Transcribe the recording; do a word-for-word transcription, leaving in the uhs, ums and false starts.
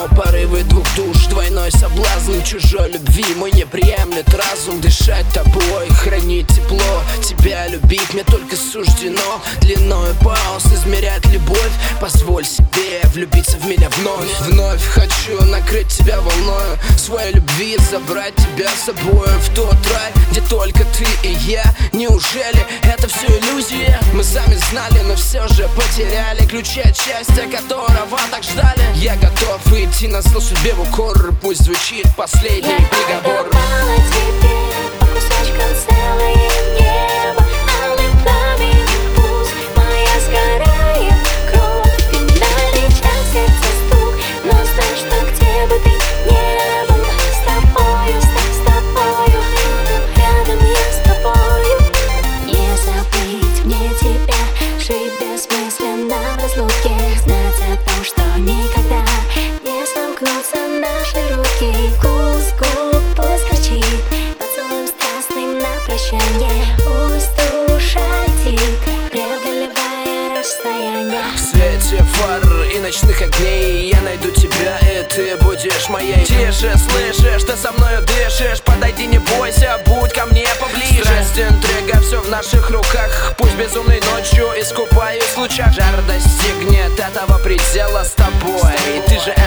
но порывы двух душ, двойной соблазн чужой любви мой не приемлет разум. Дышать тобой, хранить тепло, тебя любить мне только суждено. Длиною пауз измерять любовь, позволь себе влюбиться в меня вновь. Вновь хочу накрыть тебя волною своей любви, забрать тебя с собой в тот рай, где только ты и я. Неужели это все иллюзия? Мы сами знали, но все же потеряли ключи от счастья, которого так ждали. Я готов идти на зло судьбе в укор, пусть звучит последний я приговор. отдавала тебе по кусочкам целое небо, алым пламенем пусть моя сгорает кровь. Финальный час, сердце стук, но знай, что где бы ты не был, с тобою, с, с тобою, рядом я с тобою. Не забыть мне тебя, жить бессмысленно в разлуке, знать о том, что никогда не сомкнутся наши руки. Вкус губ пусть горчит, поцелуем страстным на прощание, пусть душа летит, преодолевая расстояние. В свете фар и ночных огней я найду тебя, и ты будешь моей. Тише, слышишь, ты со мною дышишь, подойди, не бойся, будь ко мне поближе. Страсть, интрига, все в наших руках, пусть безумной ночью искупаюсь в лучах. Жар достигнет этого предела с тобой, ты же